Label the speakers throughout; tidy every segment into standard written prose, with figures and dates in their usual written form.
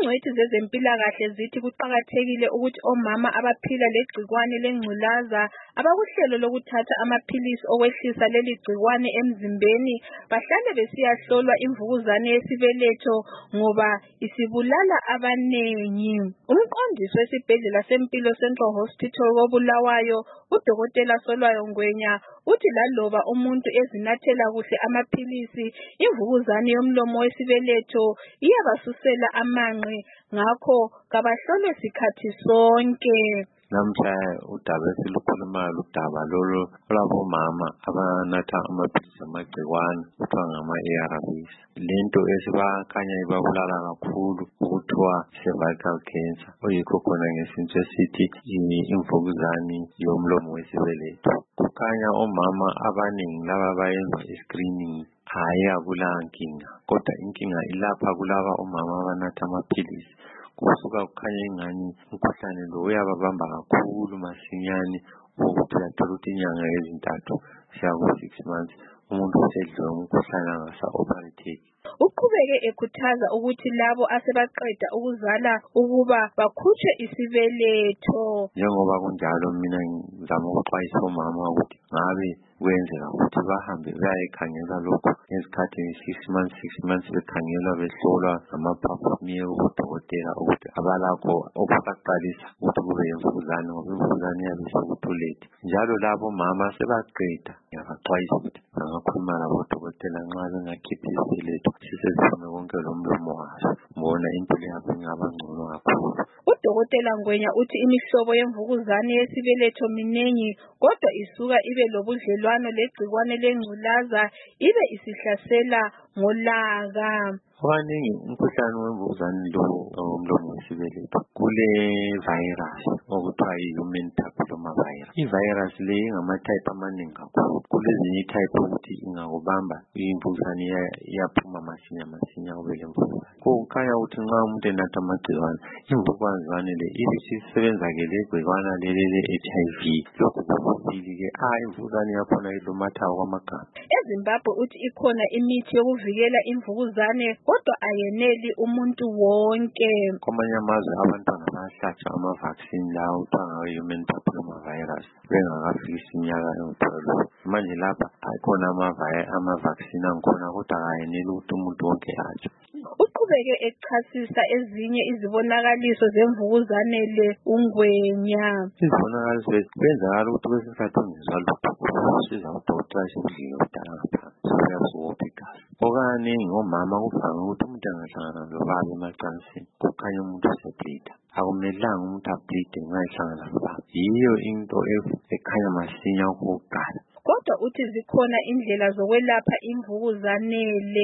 Speaker 1: Izingcwethi zezempilakahle zithi kuqakathekile ukuthi omama abaphila legcikwane lengculaza abakuhlelo lokuthatha amaphilisi okwehlisa leli gcikwane emzimbeni bahlale besiyahlolwa imvukuzane yesibeletho ngoba isibulala abanengi. Umqondisi wesibhedlela seMpilo Central Hospital koBulawayo, uDokotela Solwayo Ngwenya, uthi laloba umuntu ezinathela kuhle amaphilisi, imvukuzane yomlomo wesibeletho iyabasusela amanqe, ngakho kabahlolwe sikhathi sonke.
Speaker 2: Namhla udaba esilukhulumayo udaba lolu olabomama abanatha amaphilisi amagcikwane kuthiwa ngama-ARVs. Lento esibakhanya ibabulala kakhulu okuthiwa cervical cancer, oyikho khona ngesintu esithi imvukuzane yomlomo wesibeletho. Kukhanya omama abaningi laba bayenza i-screening ayakula nkinga, kodwa inkinga ilapha kulaba omama abanatha amaphilisi. Kusuka kukhanya ingani umkhuhlane lo uyababamba kakhulu masinyane ukuthi uyathola ukuthi inyanga ezintathu siya ku-6 months umuntu usedliwe umkhuhlane angasa-operatheki.
Speaker 1: Uqhubeke ekhuthaza ukuthi labo asebaqeda ukuzala ukuba bakhutshwe isibeletho.
Speaker 2: Njengoba kunjalo mina ngizama ukuxwayisa omama ukuthi ngabe kwenzeka ukuthi bahambe bayekhangela lokhu ngezikhathi 6 months bekhangelwa behlolwa ngamaphaphu kubodokotela ukuthi abalakho okusaqalisa ukuthi kube yimvukuzane ngoba imvukuzane iyabe isekuthuleti. Njalo labo mama sebaqeda ngiyabaxwayisa ukuthi bangakhuluma labodokotela nxa bengakhiphi isibeletho siseziphume konke lomlomo waso, mbona impilo yabo ingaba ngcono kakhulu.
Speaker 1: UDokotela Ngwenya uthi imihlobo yemvukuzane yesibeletho minengi, kodwa isuka ibe lobudlelwano legcikwane lengculaza ibe isihlasela ngolaka.
Speaker 2: Abaningi umkhuhlane wemvukuzane lo womlomo wesibeletho kule virus okuthiwa yi-human papilloma virus. I-virus le ingama-type amaningi kakhulu. Kulezinye i-type ukuthi ingakubamba imvukuzane iyaphuma masinya ube lemvukuzane. Kukhanya ukuthi nxa umuntu enatha amagcikwane, imvukuzane le ibisisebenza-ke le gcikwana leli le-HIV. Lokhu kubili-ke imvukuzane yakhona ilumathayo kwamagama.
Speaker 1: EZimbabwe uthi ikhona imithi yokuvikela imvukuzane, kodwa ayeneli umuntu wonke.
Speaker 2: Kwamanye amazwe abantwana bayahlatshwa ama-vaccine lawo kuthiwa ngawe-human papilloma virus bengakafikisi iminyaka engu-12. Manje lapha akhona ama-vaccine angikhona kodwa ayeneli ukuthi umuntu wonke atshwe.
Speaker 1: Uqhubeke echasisa ezinye izibonakaliso zemvukuzane le uNgwenya.
Speaker 2: Izibonakaliso kwenzakala ukuthi kwesinye isikhathi ungezwa lutho, usiza udokotela esekudlile kudala ngaphansi uyasibopha igazi. Okaningi omama kuvame ukuthi umuntu angahlangana lobaba emacansini kukhanya umuntu usebleeda. Akumelanga umuntu ableede nxa ehlangana lobaba. Yiyo into ekhanya masinya okokuqala.
Speaker 1: Kodwa uthi zikhona indlela zokwelapha imvukuzane le.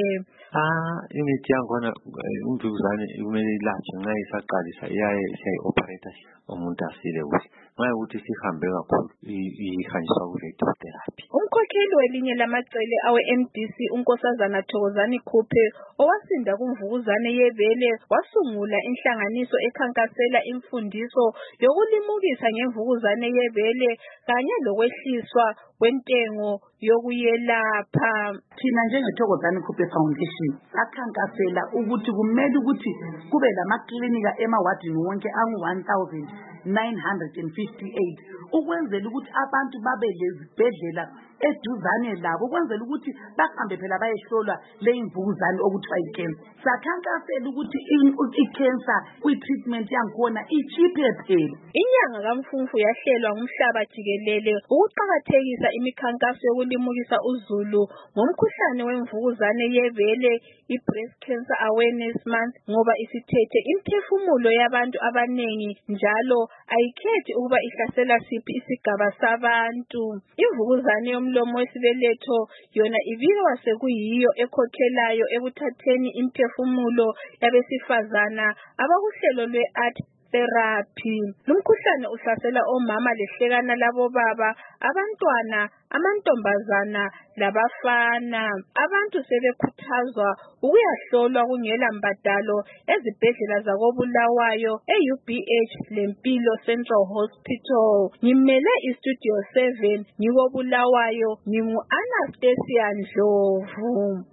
Speaker 2: Imithi yakhona imvukuzane kumele ilatshwe nxa isaqalisa siyayi-operator umuntu asile kuhle. Nxa ukuthi sihambe kakhulu ihanjiswa ku-radiotherapy.
Speaker 1: Umkhokheli welinye lamacele awe-MDC uNkosazana Thokozani Khuphe owasinda kumvukuzane yebele wasungula inhlanganiso ekhankasela imfundiso yokulimukisa ngemvukuzane yebele kanye lokwehliswa kwentengo yokuyelapha.
Speaker 3: Thina njengeThokozani Khuphe Foundation akhankasela ukuthi kumele ukuthi kube lamaklinika emawadini wonke angu-1958 ukwenzela ukuthi abantu babe lezibhedlela eduzane labo ukwenzela ukuthi bahambe phela bayehlolwa le imvukuzane okuthiwa icancer. Sakhankasela ukuthi icancer kwi-treatment yakhona ichiphe phela.
Speaker 1: Inyanga kaMfumfu yahlelwa ngumhlaba jikelele ukuqakathekisa imikhankaso yokulimukisa uzulu ngomkhuhlane wemvukuzane yebele, i-Breast Cancer Awareness Month, ngoba isithethe imphefumulo yabantu abanengi njalo ayikhethi ukuba ihlasela siphi isigaba sabantu. Imvukuzane yomlomo wesibeletho yona ibikwa sekuyiyo ekhokhelayo ekuthatheni imphefumulo yabesifazana abakuhlelo lwe-art therapy. Lumkhuhlane uhlasela omama lehlekana labobaba, abantwana, amantombazana labafana. Abantu sebekhuthazwa ukuyahlolwa kungela mbadalo ezibhedlela zakoBulawayo, e-UBH leMpilo Central Hospital. Ngimele iStudio 7 ngikoBulawayo, ngingu-Anastasia Ndlovu.